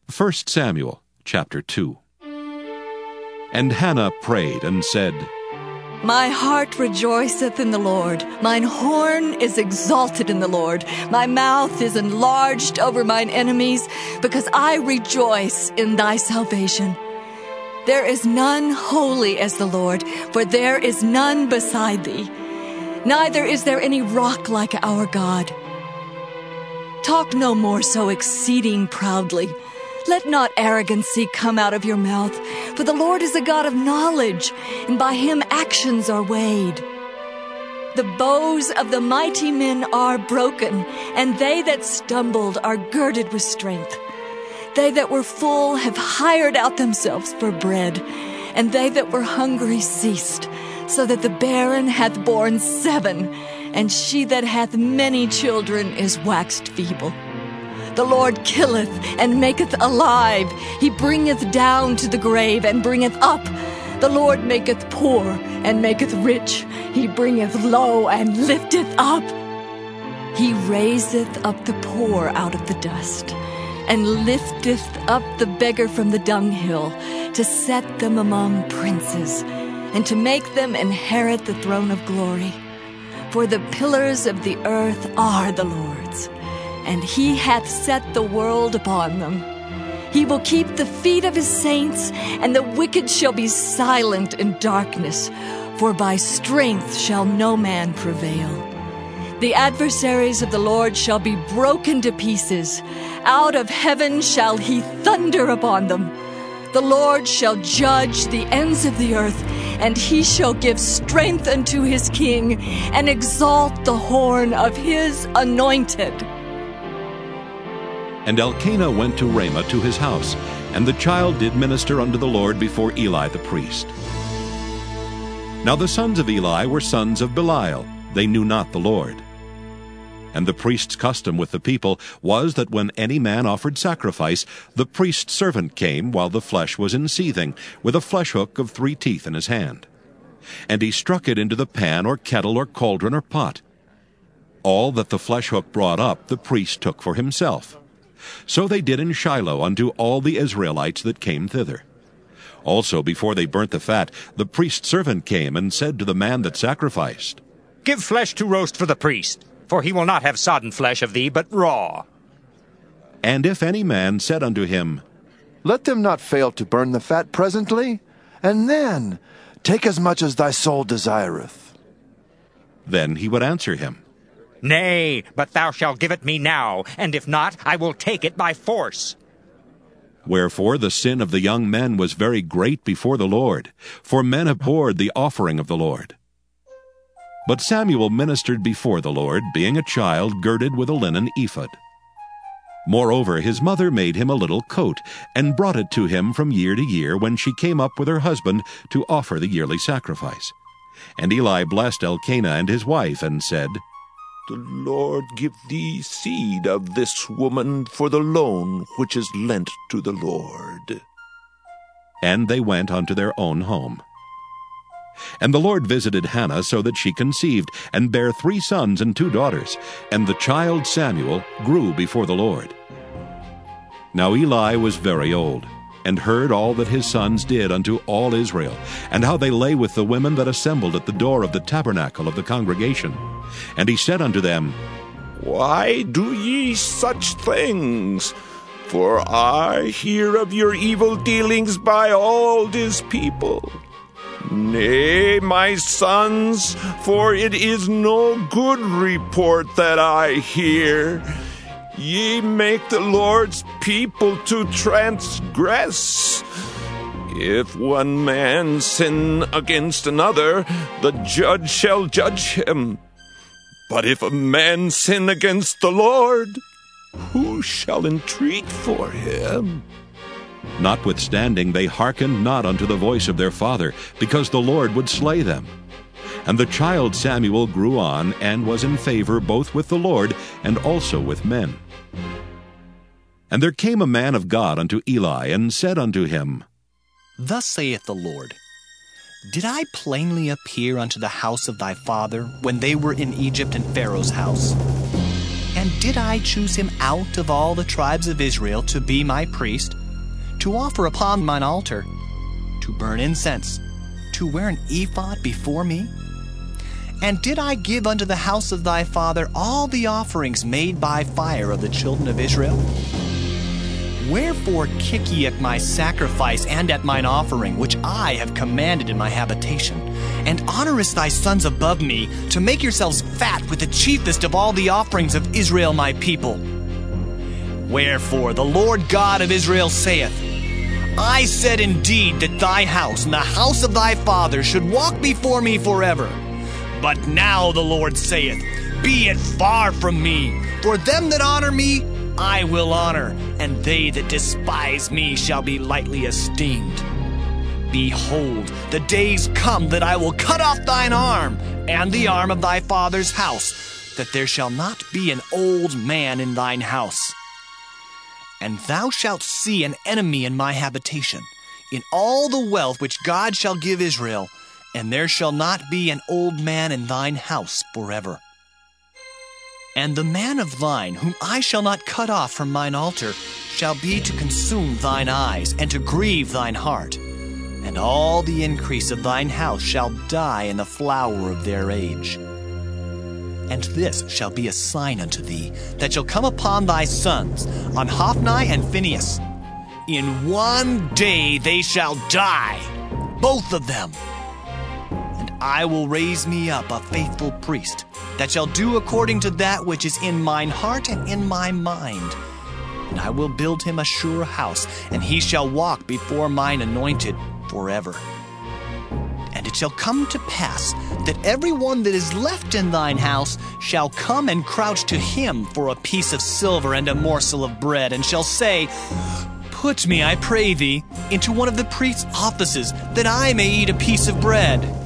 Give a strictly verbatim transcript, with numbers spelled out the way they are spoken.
First Samuel chapter two. And Hannah prayed and said, My heart rejoiceth in the Lord. Mine horn is exalted in the Lord. My mouth is enlarged over mine enemies, because I rejoice in thy salvation. There is none holy as the Lord, for there is none beside thee. Neither is there any rock like our God. Talk no more so exceeding proudly. Let not arrogancy come out of your mouth, for the Lord is a God of knowledge, and by him actions are weighed. The bows of the mighty men are broken, and they that stumbled are girded with strength. They that were full have hired out themselves for bread, and they that were hungry ceased, so that the barren hath borne seven, and she that hath many children is waxed feeble. The Lord killeth and maketh alive. He bringeth down to the grave and bringeth up. The Lord maketh poor and maketh rich. He bringeth low and lifteth up. He raiseth up the poor out of the dust, and lifteth up the beggar from the dunghill, to set them among princes, and to make them inherit the throne of glory. For the pillars of the earth are the Lord's, and he hath set the world upon them. He will keep the feet of his saints, and the wicked shall be silent in darkness, for by strength shall no man prevail. The adversaries of the Lord shall be broken to pieces. Out of heaven shall he thunder upon them. The Lord shall judge the ends of the earth, and he shall give strength unto his king, and exalt the horn of his anointed. And Elkanah went to Ramah to his house, and the child did minister unto the Lord before Eli the priest. Now the sons of Eli were sons of Belial. They knew not the Lord. And the priest's custom with the people was that when any man offered sacrifice, the priest's servant came while the flesh was in seething, with a flesh hook of three teeth in his hand. And he struck it into the pan or kettle or cauldron or pot. All that the flesh hook brought up the priest took for himself. So they did in Shiloh unto all the Israelites that came thither. Also before they burnt the fat, the priest's servant came and said to the man that sacrificed, Give flesh to roast for the priest, for he will not have sodden flesh of thee, but raw. And if any man said unto him, Let them not fail to burn the fat presently, and then take as much as thy soul desireth. Then he would answer him, Nay, but thou shalt give it me now, and if not, I will take it by force. Wherefore the sin of the young men was very great before the Lord, for men abhorred the offering of the Lord. But Samuel ministered before the Lord, being a child girded with a linen ephod. Moreover, his mother made him a little coat, and brought it to him from year to year when she came up with her husband to offer the yearly sacrifice. And Eli blessed Elkanah and his wife, and said, The Lord give thee seed of this woman for the loan which is lent to the Lord. And they went unto their own home. And the Lord visited Hannah so that she conceived, and bare three sons and two daughters. And the child Samuel grew before the Lord. Now Eli was very old, and heard all that his sons did unto all Israel, and how they lay with the women that assembled at the door of the tabernacle of the congregation. And he said unto them, Why do ye such things? For I hear of your evil dealings by all this people. Nay, my sons, for it is no good report that I hear. Ye make the Lord's people to transgress. If one man sin against another, the judge shall judge him. But if a man sin against the Lord, who shall entreat for him? Notwithstanding they hearkened not unto the voice of their father, because the Lord would slay them. And the child Samuel grew on, and was in favor both with the Lord and also with men. And there came a man of God unto Eli, and said unto him, Thus saith the Lord, Did I plainly appear unto the house of thy father, when they were in Egypt in Pharaoh's house? And did I choose him out of all the tribes of Israel to be my priest, to offer upon mine altar, to burn incense, to wear an ephod before me? And did I give unto the house of thy father all the offerings made by fire of the children of Israel? Wherefore kick ye at my sacrifice and at mine offering, which I have commanded in my habitation, and honorest thy sons above me, to make yourselves fat with the chiefest of all the offerings of Israel my people? Wherefore the Lord God of Israel saith, I said indeed that thy house and the house of thy father should walk before me forever. But now the Lord saith, Be it far from me, for them that honor me I will honor, and they that despise me shall be lightly esteemed. Behold, the days come that I will cut off thine arm, and the arm of thy father's house, that there shall not be an old man in thine house. And thou shalt see an enemy in my habitation, in all the wealth which God shall give Israel, and there shall not be an old man in thine house forever. And the man of thine, whom I shall not cut off from mine altar, shall be to consume thine eyes, and to grieve thine heart. And all the increase of thine house shall die in the flower of their age. And this shall be a sign unto thee, that shall come upon thy sons, on Hophni and Phinehas. In one day they shall die, both of them. And I will raise me up a faithful priest, that shall do according to that which is in mine heart and in my mind. And I will build him a sure house, and he shall walk before mine anointed forever. And it shall come to pass that every one that is left in thine house shall come and crouch to him for a piece of silver and a morsel of bread, and shall say, Put me, I pray thee, into one of the priest's offices, that I may eat a piece of bread.